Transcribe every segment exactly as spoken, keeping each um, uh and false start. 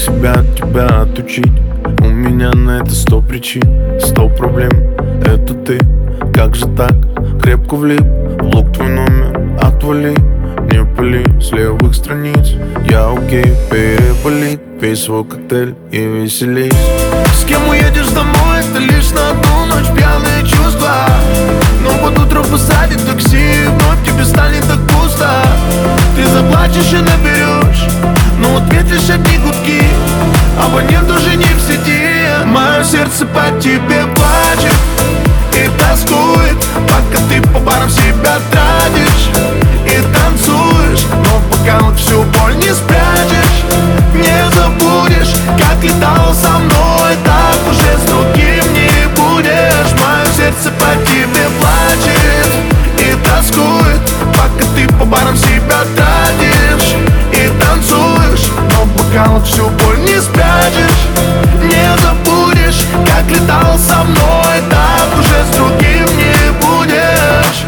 себя от тебя отучить? У меня на это сто причин, сто проблем. Это ты, как же так? Крепко влип в лук твой номер. Отвали, не пали с левых страниц. Я окей, переболит. Пей свой коктейль и веселись. С кем уедешь домой, это лишь на одну ночь. Пьяные чувства, но под утро посадит такси, и вновь тебе станет так пусто. Ты заплачешь и наберешь, но ответишь одни гудки. Абонент уже не в сети. Мое сердце по тебе плачет и тоскует, пока ты по барам себя тратишь и танцуешь. Но пока вот всю боль не спрячешь, не забудешь, как летал со мной, так уже с другим не будешь. Мое сердце по тебе плачет и тоскует, пока ты по барам себя тратишь и танцуешь. Но пока вот всю боль не спрячешь, не забудешь, как летал со мной, так уже с другим не будешь.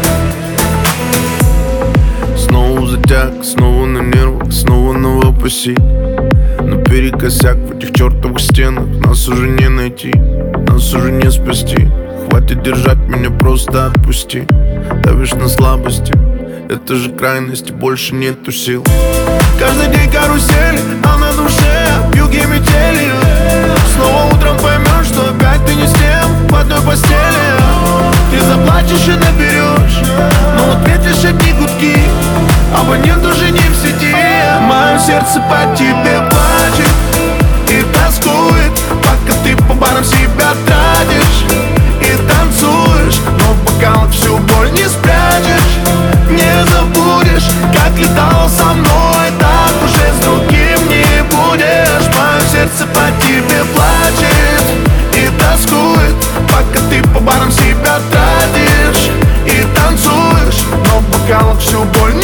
Снова затяг, снова на нервах, снова новопосит. Наперекосяк в этих чертовых стенах. Нас уже не найти, нас уже не спасти. Хватит держать меня, просто отпусти. Давишь на слабости, это же крайности, больше нету сил. Каждый день карусель, а на душе вьюги метели. Снова утром поймешь, что опять ты не с тем в одной постели. Ты заплачешь и наберешь, но ответишь одни гудки. Абонент уже не в сети. Мое сердце по тебе плачет и тоскует, пока ты по барам себя тратишь и танцуешь. Но пока вот всю боль не спрячешь, не забудешь, как летал со мной, так уже с другим не будешь. Мое сердце по тебе плачет и тоскует, пока ты по барам себя тратишь и танцуешь. Но пока вот всю боль